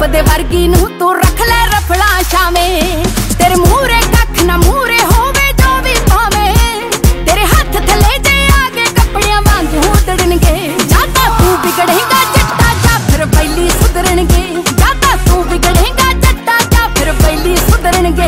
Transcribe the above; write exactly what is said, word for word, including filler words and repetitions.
दे वर्गी नू तू रख ले रफड़ा छावे। तेरे मूरे कख ना मूरे होवे जो भी पावे, तेरे हाथ थले जे आगे कपड़ियां वांग उड़नगे। जाता तू बिगड़ेगा